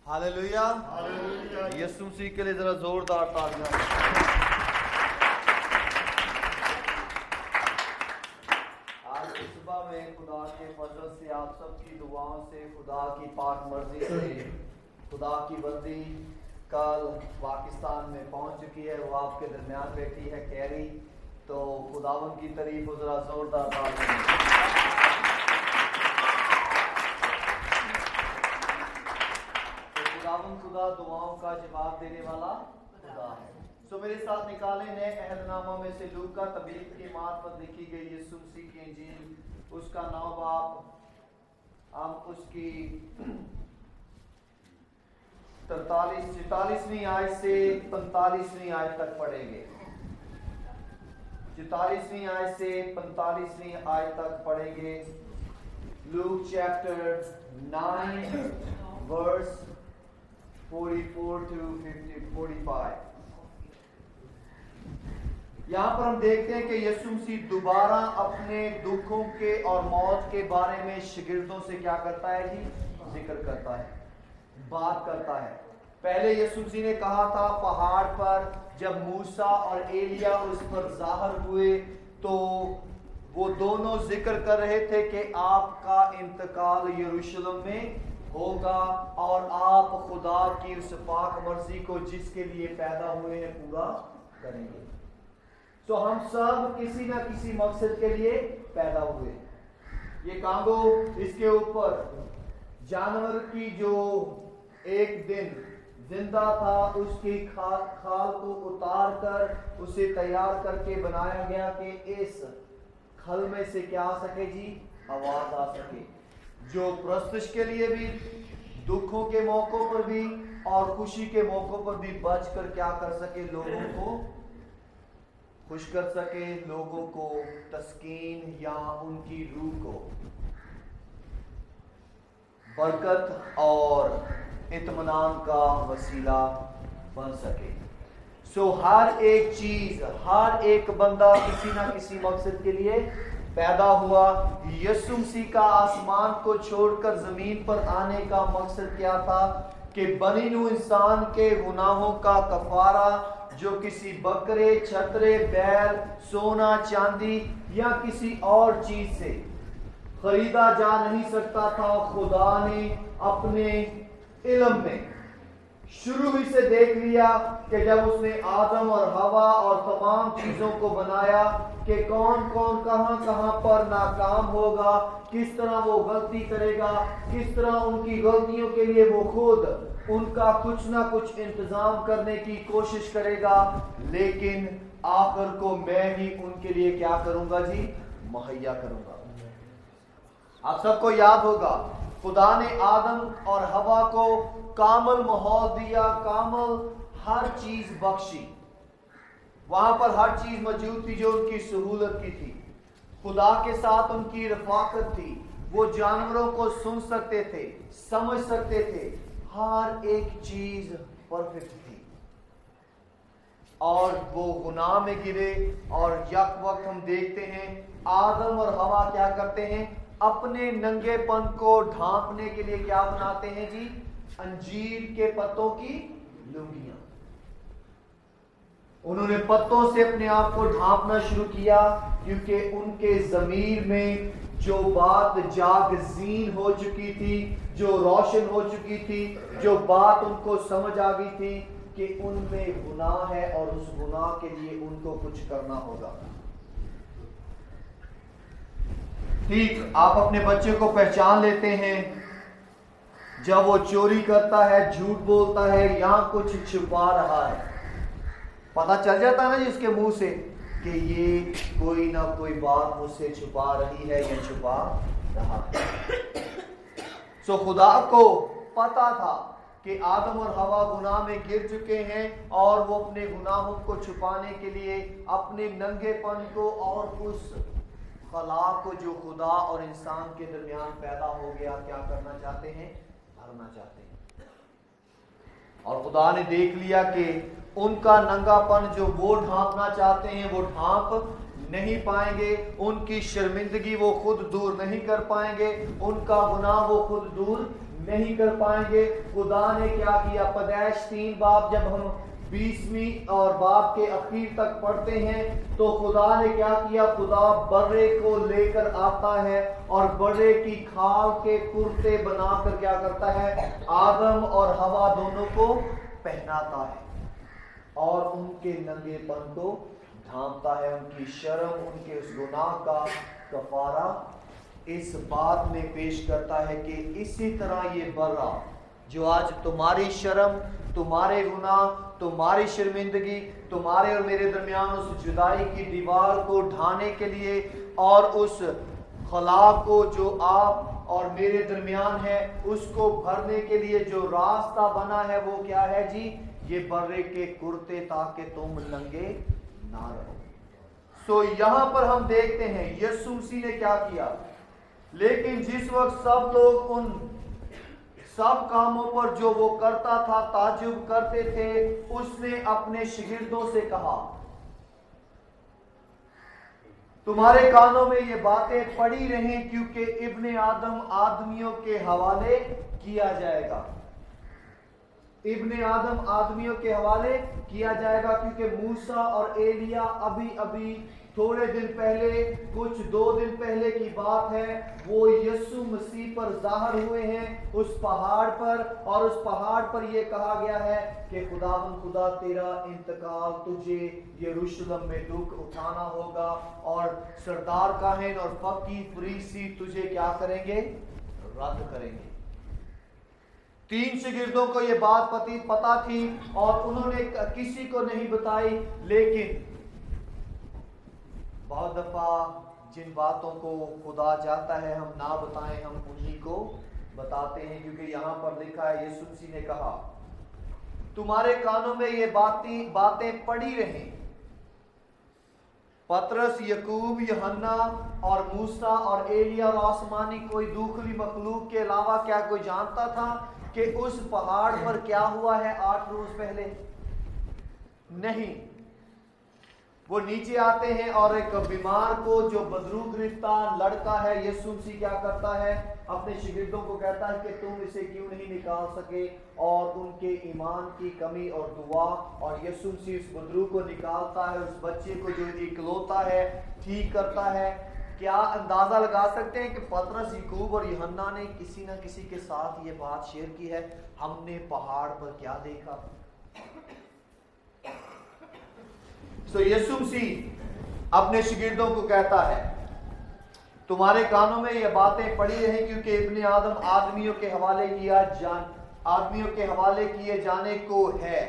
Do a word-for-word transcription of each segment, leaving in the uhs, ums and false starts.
Hallelujah. यीशु मसीह के लिए जरा जोरदार तालियां। आज की सुबह में खुदा के फजल से आप सबकी दुआओं से, खुदा की पाक मर्जी से, खुदा की बंदी कल पाकिस्तान में पहुंच चुकी है। वो आपके दरमियान बैठी है कैरी, तो खुदावन की तारीफ जरा जोरदार तालियां। खुदा दुआओं का जवाब देने वाला खुदा है। सो मेरे साथ निकाले नए अहदनामा में से लूका तबलीग की मार्फत लिखी गई यीशु मसीह की इंजील, उसका नौ बाब, हम उसकी तरतालीस चौतालीसवीं आयत से पैंतालीसवीं आयत तक पढ़ेंगे। चौतालीसवीं आयत से पैंतालीसवीं आयत तक पढ़ेंगे। लूक चैप्टर नाइन वर्स चौवालीस टू पैंतालीस। यहाँ पर हम देखते हैं कि यीशु मसीह दोबारा अपने दुखों के और मौत के बारे में शागिर्दों से क्या करता है जी? जिक्र करता है, बात करता है। पहले यीशु मसीह ने कहा था पहाड़ पर जब मूसा और एलिया उस पर ज़ाहिर हुए तो वो दोनों जिक्र कर रहे थे कि आपका इंतकाल यरूशलेम में होगा और आप खुदा की उस पाक मर्जी को जिसके लिए पैदा हुए हैं पूरा करेंगे। तो हम सब किसी ना किसी मकसद के लिए पैदा हुए। ये कांगो, इसके ऊपर जानवर की जो एक दिन जिंदा था उसकी खाल खाल को उतार कर उसे तैयार करके बनाया गया कि इस खल में से क्या आ सके जी? आवाज आ सके, जो प्रस्तुत के लिए भी, दुखों के मौकों पर भी और खुशी के मौकों पर भी बच कर क्या कर सके? लोगों को खुश कर सके, लोगों को तस्कीन या उनकी रूह को बरकत और इत्मीनान का वसीला बन सके। सो हर एक चीज, हर एक बंदा किसी ना किसी मकसद के लिए पैदा हुआ। यीशु मसीह का आसमान को छोड़कर जमीन पर आने का मकसद क्या था? कि बनी नूह इंसान के गुनाहों का कफारा जो किसी बकरे, छतरे, बैल, सोना, चांदी या किसी और चीज से खरीदा जा नहीं सकता था, खुदा ने अपने इल्म में शुरू ही से देख लिया कि जब उसने आदम और हवा और तमाम चीजों को बनाया कि कौन कौन कहां कहां पर नाकाम होगा, किस तरह वो गलती करेगा, किस तरह उनकी गलतियों के लिए वो खुद उनका कुछ ना कुछ इंतजाम करने की कोशिश करेगा, लेकिन आखिर को मैं ही उनके लिए क्या करूंगा जी? मुहैया करूंगा। आप सबको याद होगा खुदा ने आदम और हवा को कामल माहौल दिया, कामल हर चीज बख्शी। वहां पर हर चीज मौजूद थी जो उनकी सहूलत की थी। खुदा के साथ उनकी रफाकत थी, वो जानवरों को सुन सकते थे, समझ सकते थे, हर एक चीज परफेक्ट थी। और वो गुनाह में गिरे और यक वक्त हम देखते हैं आदम और हवा क्या करते हैं? अपने नंगेपन को ढांपने के लिए क्या बनाते हैं जी? अंजीर के पत्तों की लुंगियां। उन्होंने पत्तों से अपने आप को ढांपना शुरू किया क्योंकि उनके ज़मीर में जो बात जागज़ीन हो चुकी थी, जो रोशन हो चुकी थी, जो बात उनको समझ आ गई थी कि उनमें गुनाह है और उस गुनाह के लिए उनको कुछ करना होगा। ठीक, आप अपने बच्चे को पहचान लेते हैं जब वो चोरी करता है, झूठ बोलता है या कुछ छुपा रहा है। पता चल जाता है ना जी उसके मुंह से कि ये कोई ना कोई बात मुझसे छुपा रही है या छुपा रहा है। सो खुदा को पता था कि आदम और हवा गुनाह में गिर चुके हैं और वो अपने गुनाहों को छुपाने के लिए अपने नंगेपन को और उस खला को जो खुदा और इंसान के दरमियान पैदा हो गया क्या करना चाहते हैं? भरना चाहते हैं। और खुदा ने देख लिया कि उनका नंगापन जो वो ढांपना चाहते हैं वो ढांप नहीं पाएंगे, उनकी शर्मिंदगी वो खुद दूर नहीं कर पाएंगे, उनका गुनाह वो खुद दूर نہیں کر پائیں گے۔ خدا نے کیا کیا؟ پیدائش تین باب جب ہم بیسویں اور باب کے اخیر تک پڑھتے ہیں تو خدا نے کیا کیا؟ خدا برے کو لے کر آتا ہے اور برے کی کھال کے کرتے بنا کر کیا کرتا ہے؟ آدم اور ہوا دونوں کو پہناتا ہے اور ان کے ننگے پن کو ڈھانپتا ہے، ان کی شرم، ان کے اس گناہ کا کفارہ اس بات میں پیش کرتا ہے کہ اسی طرح یہ برا جو آج تمہاری شرم، تمہارے گناہ، تمہاری شرمندگی، تمہارے اور میرے درمیان اس جدائی کی دیوار کو ڈھانے کے لیے اور اس خلا کو جو آپ اور میرے درمیان ہے اس کو بھرنے کے لیے جو راستہ بنا ہے وہ کیا ہے جی؟ یہ برے کے کرتے تاکہ تم ننگے نہ رہو۔ سو یہاں پر ہم دیکھتے ہیں یسوع مسیح نے کیا کیا، لیکن جس وقت سب لوگ ان سب کاموں پر جو وہ کرتا تھا تعجب کرتے تھے، اس نے اپنے شاگردوں سے کہا تمہارے کانوں میں یہ باتیں پڑی رہیں کیونکہ ابن آدم آدمیوں کے حوالے کیا جائے گا۔ ابن آدم آدمیوں کے حوالے کیا جائے گا کیونکہ موسیٰ اور ایلیا ابھی ابھی تھوڑے دن پہلے، کچھ دو دن پہلے کی بات ہے، وہ یسوع مسیح پر ظاہر ہوئے ہیں اس پہاڑ پر، اور اس پہاڑ پر یہ کہا گیا ہے کہ خداوند خدا تیرا انتقال تجھے یروشلم میں دکھ اٹھانا ہوگا اور سردار کاہن اور فقیہ فریسی تجھے کیا کریں گے؟ رد کریں گے۔ تین شاگردوں کو یہ بات پتہ تھی اور انہوں نے کسی کو نہیں بتائی، لیکن بہت دفعہ جن باتوں کو خدا چاہتا ہے ہم نہ بتائیں، ہم انہی کو بتاتے ہیں، کیونکہ یہاں پر لکھا ہے یسوع مسیح نے کہا تمہارے کانوں میں یہ باتیں باتیں پڑی رہیں۔ پطرس، یعقوب، یوحنا اور موسیٰ اور ایلیا اور آسمانی کوئی دوسری مخلوق کے علاوہ کیا کوئی جانتا تھا کہ اس پہاڑ پر کیا ہوا ہے آٹھ روز پہلے؟ نہیں۔ وہ نیچے آتے ہیں اور ایک بیمار کو جو بدرو گرفتہ لڑکا ہے، یسوع مسیح کیا کرتا ہے؟ اپنے شاگردوں کو کہتا ہے کہ تم اسے کیوں نہیں نکال سکے، اور ان کے ایمان کی کمی اور دعا، اور یسوع مسیح اس بدرو کو نکالتا ہے، اس بچے کو جو اکلوتا ہے ٹھیک کرتا ہے۔ کیا اندازہ لگا سکتے ہیں کہ پطرس، یعقوب اور یوحنا نے کسی نہ کسی کے ساتھ یہ بات شیئر کی ہے؟ ہم نے پہاڑ پر کیا دیکھا؟ سو یسوع مسیح اپنے شاگردوں کو کہتا ہے تمہارے کانوں میں یہ باتیں پڑی رہیں کیونکہ ابن آدم آدمیوں کے حوالے کیا جان آدمیوں کے حوالے کیے جانے کو ہے،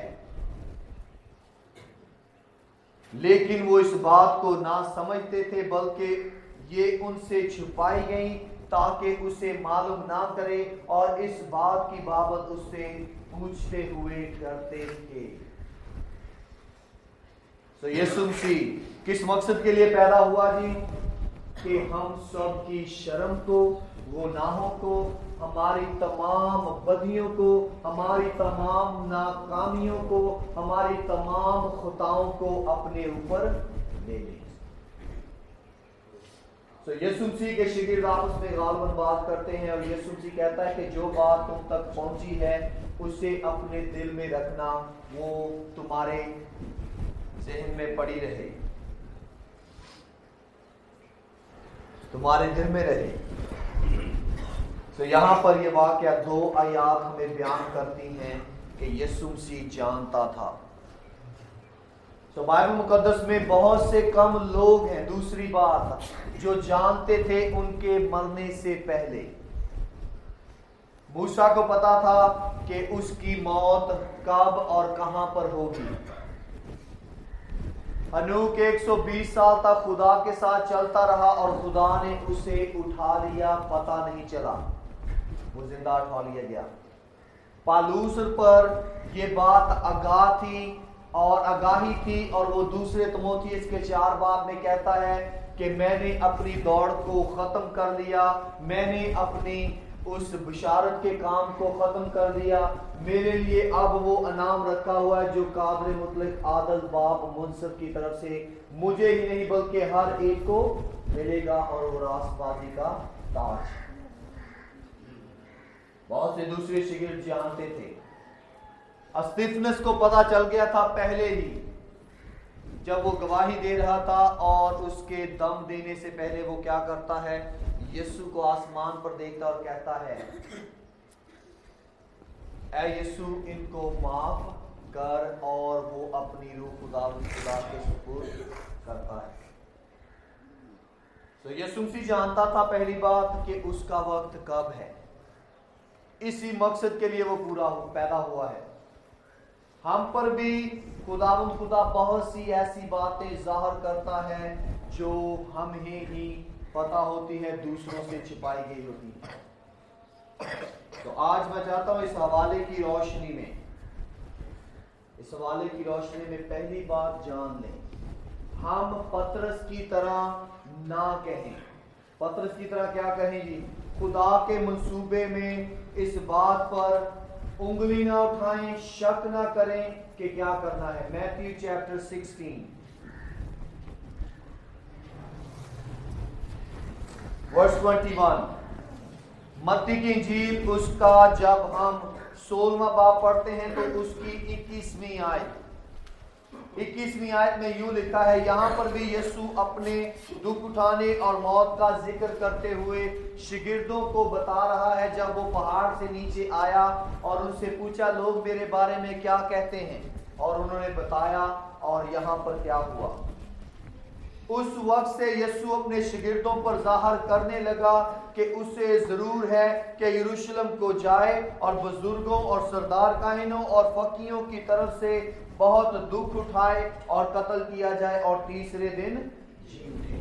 لیکن وہ اس بات کو نہ سمجھتے تھے بلکہ یہ ان سے چھپائی گئیں تاکہ اسے معلوم نہ کرے، اور اس بات کی بابت اس سے پوچھتے ہوئے ڈرتے تھے۔ تو یسوع مسیح کس مقصد کے لیے پیدا ہوا جی؟ کہ ہم سب کی شرم کو، گناہوں کو، ہماری تمام بدیوں کو، ہماری تمام ناکامیوں کو، ہماری تمام خطاؤں کو اپنے اوپر لے لیں۔ تو یسوع مسیح کے شاگرد آپس میں غالباً بات کرتے ہیں اور یسوع مسیح کہتا ہے کہ جو بات تم تک پہنچی ہے اسے اپنے دل میں رکھنا، وہ تمہارے ذہن میں پڑی رہے، تمہارے دل میں رہے۔ تو یہاں پر یہ واقعہ دو آیات ہمیں بیان کرتی ہیں کہ یسوع مسیح جانتا تھا۔ تو بائبل مقدس میں بہت سے کم لوگ ہیں، دوسری بات، جو جانتے تھے ان کے مرنے سے پہلے۔ موسیٰ کو پتا تھا کہ اس کی موت کب اور کہاں پر ہوگی۔ ہنوک ایک سو بیس سال تک خدا کے ساتھ چلتا رہا اور خدا نے اسے اٹھا لیا، پتہ نہیں چلا، وہ زندہ اٹھا لیا گیا۔ پالوس پر یہ بات آگاہ تھی اور آگاہی تھی، اور وہ دوسرے تموتھیوس کے چار باب میں کہتا ہے کہ میں نے اپنی دوڑ کو ختم کر لیا، میں نے اپنی اس بشارت کے کام کو ختم کر دیا، میرے لیے اب وہ انعام رکھا ہوا ہے جو قادر مطلق عادل باپ منصف کی طرف سے مجھے ہی نہیں بلکہ ہر ایک کو ملے گا، اور وہ راست بازی کا تاج۔ बहुत से दूसरे शिगिर्द जानते थे। स्तिफनस को पता चल गया था पहले ही, जब वो गवाही दे रहा था, और उसके दम देने से पहले वो क्या करता है, यीशु को आसमान पर देखता और कहता है, ऐ यीशु इनको माफ कर, और वो अपनी रूह खुदा खुदा के सुपुर्द करता है। तो यीशु मसीह जानता था पहली बात कि उसका वक्त कब है, इसी मकसद के लिए वो पूरा हो, पैदा हुआ है। हम पर भी खुदावंद खुदा बहुत सी ऐसी बातें ज़ाहिर करता है जो हमें ही पता होती है, दूसरों से छिपाई गई होती है। तो आज मैं चाहता हूं इस हवाले की रोशनी में इस हवाले की रोशनी में पहली बात जान लें, हम पतरस की तरह ना कहें। पतरस की तरह क्या कहें जी? खुदा के मंसूबे में इस बात पर उंगली ना उठाएं, शक ना करें कि क्या करना है। Matthew chapter sixteen verse twenty one, मत्ती की इंजील उसका जब हम सोलहवां बाब पढ़ते हैं तो उसकी इक्कीसवीं आयत इक्कीसवीं आयत में यूं लिखा है, यहां पर भी यीशु अपने दुख उठाने और मौत का जिक्र करते हुए शिगिर्दों को बता रहा है। जब वो पहाड़ से नीचे आया और उनसे पूछा, लोग मेरे बारे में क्या कहते हैं, और उन्होंने बताया, और यहां पर क्या हुआ। उस वक्त से यीशु अपने शिगिर्दों पर जाहिर करने लगा कि उसे जरूर है कि यरूशलेम को जाए और बुजुर्गों और सरदार काहिनों और फकीहों की तरफ से बहुत दुख उठाए और कत्ल किया जाए और तीसरे दिन जी उठे।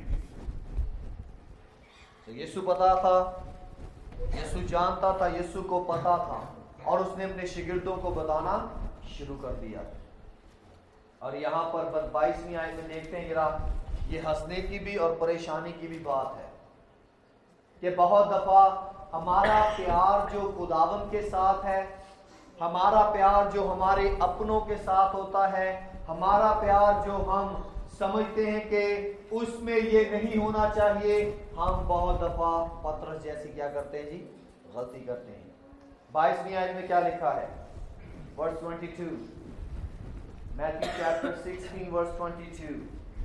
तो यीशु पता था, यीशु जानता था, यीशु को पता था, और उसने अपने शिगिर्दों को बताना शुरू कर दिया। और यहाँ पर बाईसवीं आयत में देखते हैं, जरा ये हंसने की भी और परेशानी की भी बात है कि बहुत दफा हमारा प्यार जो खुदावंद के साथ है, हमारा प्यार जो हमारे अपनों के साथ होता है, हमारा प्यार जो हम समझते हैं कि उसमें ये नहीं होना चाहिए, हम बहुत दफा पतरस जैसी क्या करते हैं जी, गलती करते हैं। बाईसवीं आयत में क्या लिखा है, verse twenty two, Matthew chapter sixteen verse twenty two.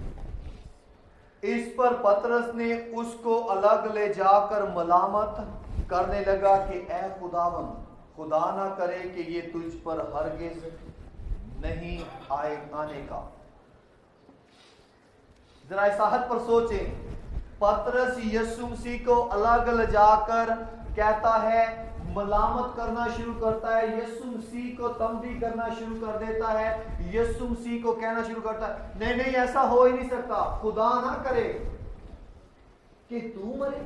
इस पर पतरस ने उसको अलग ले जाकर मलामत करने लगा कि ऐ खुदावंद, खुदा ना करे कि ये तुझ पर हरगिज नहीं आए आने का। जरा इस आहत पर सोचें, पतरस यीशु मसीह को अलग ले जाकर कहता है, मलामत करना शुरू करता है, यीशु मसीह को तंबी करना शुरू कर देता है, यीशु मसीह को कहना शुरू करता है, नहीं नहीं ऐसा हो ही नहीं सकता, खुदा ना करे कि तू मरे।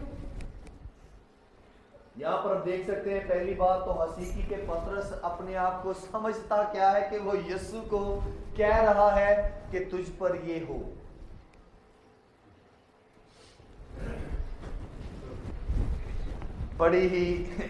यहां पर देख सकते हैं, पहली बात तो हसीकी के पतरस अपने आप को समझता क्या है कि वो यीशु को कह रहा है कि तुझ पर ये हो। बड़ी ही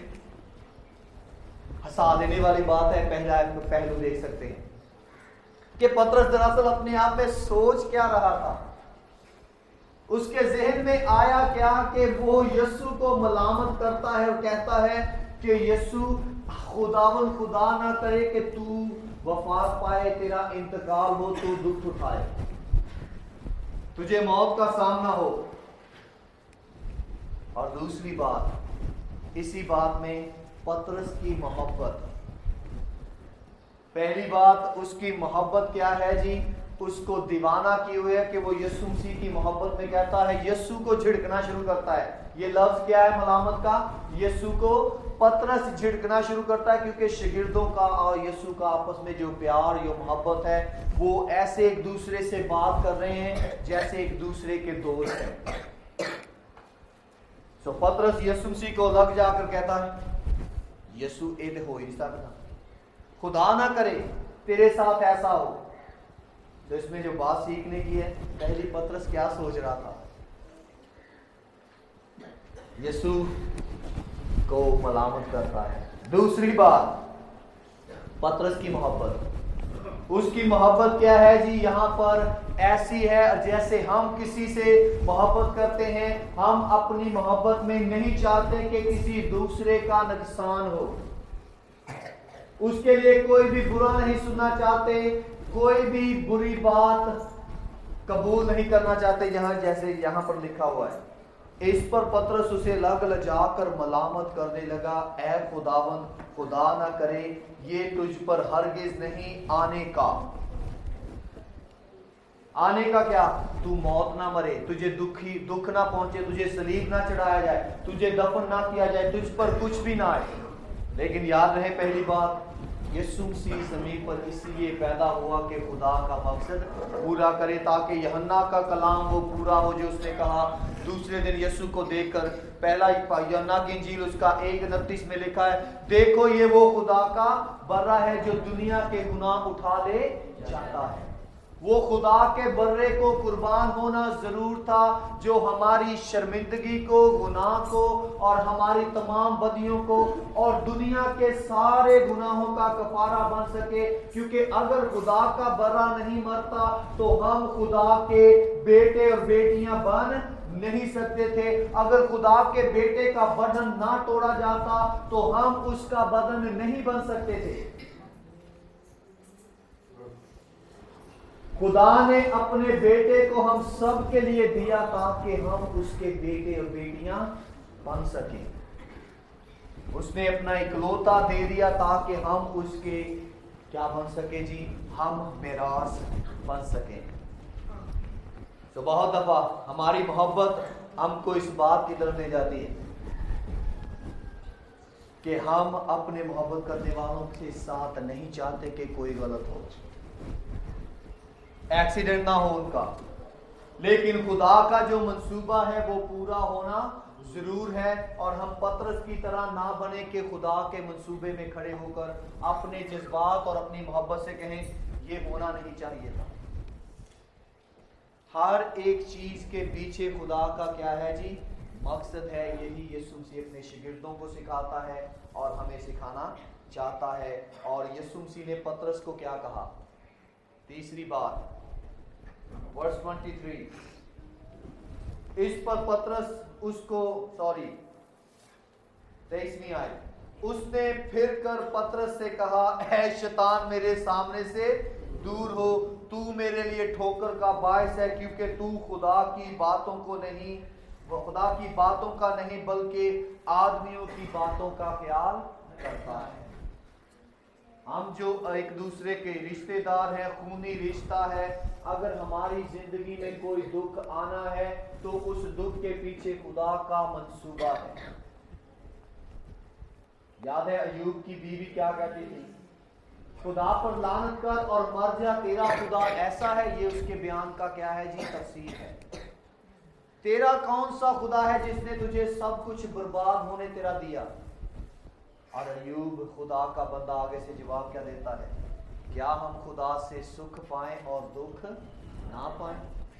हंसा देने वाली बात है। पहला पहलू देख सकते हैं कि पतरस दरअसल अपने आप में सोच क्या रहा था, उसके जहन में आया क्या कि वो यीशु को मलामत करता है और कहता है कि यीशु खुदावन खुदा ना करे कि तू वफात पाए, तेरा इंतकाल हो, तू दुख उठाए, तुझे मौत का सामना हो। और दूसरी बात, इसी बात में पतरस की मोहब्बत। पहली बात, उसकी मोहब्बत क्या है जी, उसको दीवाना किए हुए है कि वो यीशु मसीह की मोहब्बत में कहता है, यीशु को झिड़कना शुरू करता है। ये लफ्ज क्या है मलामत का, यीशु को पतरस झिड़कना शुरू करता है, क्योंकि शागिर्दों का और यीशु का आपस में जो प्यार, जो मोहब्बत है, वो ऐसे एक दूसरे से बात कर रहे हैं जैसे एक दूसरे के दोस्त हैं। तो पतरस यीशु मसीह को लग जाकर कहता है, यीशु एद हो ही नहीं सकता, खुदा ना करे तेरे साथ ऐसा हो। तो इसमें जो बात सीखने की है, पहली पतरस क्या सोच रहा था, यीशु को मलामत करता है। दूसरी बात, पतरस की मोहब्बत। उसकी मोहब्बत क्या है जी? यहाँ पर ऐसी है जैसे हम किसी से मोहब्बत करते हैं, हम अपनी मोहब्बत में नहीं चाहते कि किसी दूसरे का नुकसान हो, उसके लिए कोई भी बुरा नहीं सुनना चाहते, कोई भी बुरी बात कबूल नहीं करना चाहते। यहाँ जैसे यहाँ पर लिखा हुआ है, इस पर पतरस उसे लग लजाकर मलामत करने लगा, ऐ खुदावंद, खुदा ना करे ये तुझ पर हरगिज नहीं आने का। आने का क्या? तू मौत ना मरे, तुझे दुखी दुख ना पहुंचे, तुझे सलीब ना चढ़ाया जाए, तुझे दफन ना किया जाए, तुझ पर कुछ भी ना आए। लेकिन याद रहे पहली बात, यीशु मसीह ज़मीन पर इसलिए पैदा हुआ कि खुदा का मकसद पूरा करे, ताकि यूहन्ना का कलाम वो पूरा हो जो उसने कहा। दूसरे दिन यीशु को देखकर, पहला यूहन्ना की इंजील उसका एक उनतीस में लिखा है, देखो ये वो खुदा का बर्रा है जो दुनिया के गुनाह उठा ले जाता है। वो खुदा के बर्रे को कुर्बान होना जरूर था जो हमारी शर्मिंदगी को, गुनाह को और हमारी तमाम बदियों को और दुनिया के सारे गुनाहों का कफारा बन सके। क्योंकि अगर खुदा का बर्रा नहीं मरता तो हम खुदा के बेटे और बेटियां बन नहीं सकते थे। अगर खुदा के बेटे का बंधन ना तोड़ा जाता तो हम उसका बंधन नहीं बन सकते थे। खुदा ने अपने बेटे को हम सब के लिए दिया ताकि हम उसके बेटे और बेटियां बन सकें। उसने अपना इकलौता दे दिया ताकि हम उसके क्या बन सके जी? हम मेरास बन सकें। तो बहुत दफा हमारी मोहब्बत हमको इस बात की तरफ ले जाती है कि हम अपने मोहब्बत करने वालों के साथ नहीं चाहते कि कोई गलत हो, एक्सीडेंट ना हो उनका। लेकिन खुदा का जो मंसूबा है वो पूरा होना जरूर है, और हम पतरस की तरह ना बने कि खुदा के मंसूबे में खड़े होकर अपने जज्बात और अपनी मोहब्बत से कहें ये होना नहीं चाहिए था। हर एक चीज के पीछे खुदा का क्या है जी? मकसद है। यही यीशु मसीह अपने शागिर्दों को सिखाता है और हमें सिखाना चाहता है। और यीशु मसीह ने पतरस को क्या कहा? तीसरी बात, वर्स तेईस, इस पर पतरस उसको सॉरी तेईसवीं आए, उसने फिर कर पतरस से कहा, ऐ शैतान मेरे सामने से दूर हो, तू मेरे लिए ठोकर का बायस है, क्योंकि तू खुदा की बातों को नहीं वो खुदा की बातों का नहीं बल्कि आदमियों की बातों का ख्याल करता है। हम जो एक दूसरे के रिश्तेदार हैं, खूनी रिश्ता है, अगर हमारी जिंदगी में कोई दुख आना है तो उस दुख के पीछे खुदा का मंसूबा है। याद है अय्यूब की बीवी क्या कहती थी? खुदा पर लानत कर और मर जा, तेरा खुदा ऐसा है। ये उसके बयान का क्या है जी? तफसीर है। तेरा कौन सा खुदा है जिसने तुझे सब कुछ बर्बाद होने तेरा दिया? और अय्यूब खुदा का बंदा आगे से जवाब क्या देता है? क्या हम खुदा से सुख पाएं और दुख ना पाएं?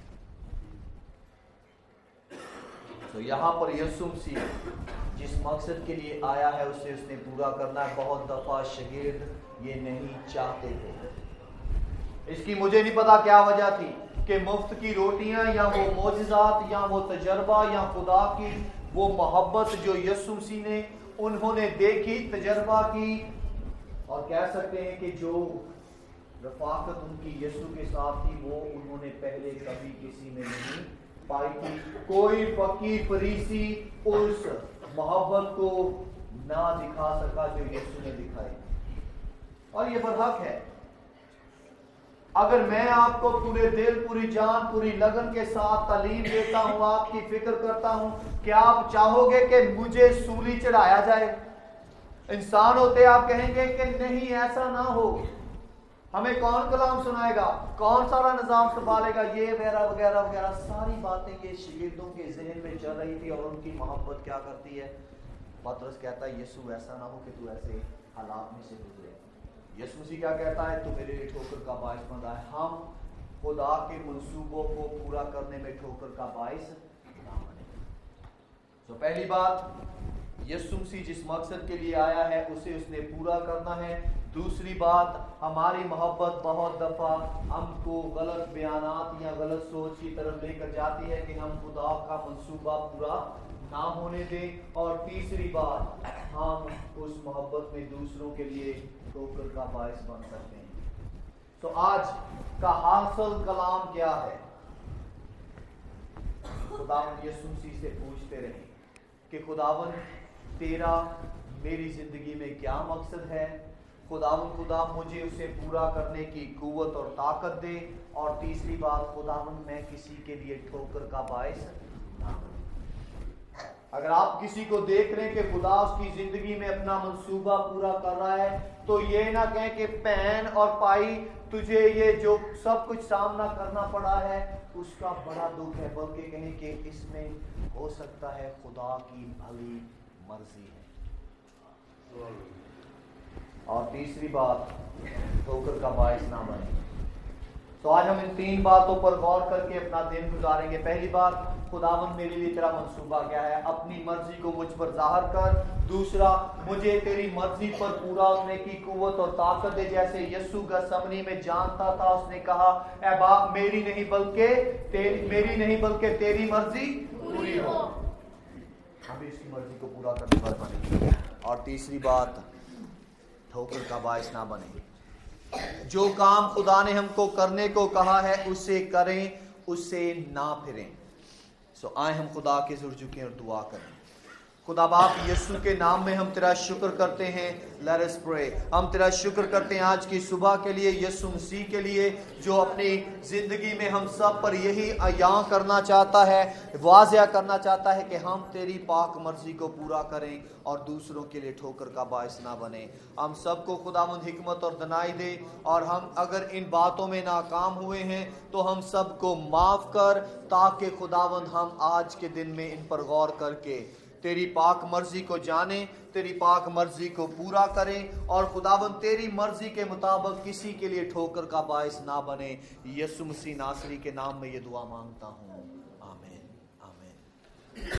तो यहाँ पर यीशु मसीह जिस मकसद के लिए आया है उसे उसने पूरा करना है। बहुत दफा शागिर्द ये नहीं चाहते थे। इसकी मुझे नहीं पता क्या वजह थी कि मुफ्त की रोटियां या वो मोजज़ात या वो तजर्बा या खुदा की वो मोहब्बत जो यीशु मसीह ने उन्होंने देखी, तजर्बा की, और कह सकते हैं कि जो रफाकत उनकी यीशु के साथ थी वो उन्होंने पहले कभी किसी में नहीं पाई थी। कोई फकीर फरीसी उस मोहब्बत को ना दिखा सका जो यीशु ने दिखाई, और ये बरहक है। अगर मैं आपको पूरे दिल, पूरी जान, पूरी लगन के साथ तालीम देता हूँ, आपकी फिक्र करता हूँ, क्या आप चाहोगे कि मुझे सूली चढ़ाया जाए? इंसान होते आप कहेंगे कि नहीं ऐसा ना हो। हमें कौन कलाम सुनाएगा, कौन सारा निजाम संभालेगा, ये वगैरह वगैरह वगैरह सारी बातें ये शागिर्दों के ज़हन में चल रही थी। और उनकी मोहब्बत क्या करती है? पतरस कहता है यीशु ऐसा ना हो कि तू ऐसे हालात में से गुजरे। यीशु मसीह क्या कहता है? तू मेरे लिए ठोकर का बायस बना है। हम खुदा के मंसूबों को पूरा करने में ठोकर का बायस ना बने। तो पहली बात, यीशु मसीह जिस मकसद के लिए आया है उसे उसने पूरा करना है। दूसरी बात, हमारी मोहब्बत बहुत दफ़ा हमको गलत बयानात या गलत सोच की तरफ लेकर जाती है कि हम खुदा का मंसूबा पूरा ना होने दें। और तीसरी बात, हम उस मोहब्बत में दूसरों के लिए ठोकर का बायस बन सकते हैं। तो आज का हासिल कलाम क्या है? खुदावंद यीशु मसीह से पूछते रहे कि खुदावंद तेरा मेरी जिंदगी में क्या मकसद है। खुदावंद खुदा मुझे उसे पूरा करने की कुव्वत और ताकत दे। और तीसरी बात, खुदावंद मैं किसी के लिए ठोकर का बायस ना बनूं। अगर आप किसी को देख रहे हैं कि खुदा उसकी जिंदगी में अपना मंसूबा पूरा कर रहा है, तो ये ना कहें कि बहन और भाई तुझे ये जो सब कुछ सामना करना पड़ा है उसका बड़ा दुख है, बल्कि कहें कि इसमें हो सकता है खुदा की भली मर्जी है। और तीसरी बात, ठोकर का बायस ना बने। तो आज हम इन तीन बातों पर गौर करके अपना दिन गुजारेंगे। पहली बात, खुदावंद मेरे लिए तेरा मंसूबा क्या है, अपनी मर्जी को मुझ पर जाहिर कर। दूसरा, मुझे तेरी मर्जी पर पूरा होने की कुव्वत और ताकत दे। जैसे यीशु गसमनी में जानता था, उसने कहा ऐ बाप मेरी नहीं बल्कि तेरी मेरी नहीं बल्कि तेरी मर्जी पूरी हो। हम भी इसकी मर्जी को पूरा करने पर बने। और तीसरी बात, ठोकर का बायस ना बने। जो काम खुदा ने हमको करने को कहा है उसे करें, उससे ना फिरें। सो आए हम खुदा के ज़ुर झुकें और दुआ करें। खुदा बाप यीशु के नाम में हम तेरा शुक्र करते हैं। Let us pray. हम तेरा शुक्र करते हैं आज की सुबह के लिए, यीशु मसीह के लिए, जो अपनी ज़िंदगी में हम सब पर यही अयां करना चाहता है, वाज़िया करना चाहता है कि हम तेरी पाक मर्जी को पूरा करें और दूसरों के लिए ठोकर का बायस ना बने। हम सबको खुदावंद हिकमत और दनाई दे। और हम अगर इन बातों में नाकाम हुए हैं तो हम सबको माफ़ कर, ताकि खुदावंद हम आज के दिन में इन पर गौर करके तेरी पाक मर्जी को जाने, तेरी पाक मर्जी को पूरा करें और खुदावंद तेरी मर्जी के मुताबिक किसी के लिए ठोकर का बायस ना बने। यीशु मसीह नासरी के नाम में ये दुआ मांगता हूँ, आमीन आमीन।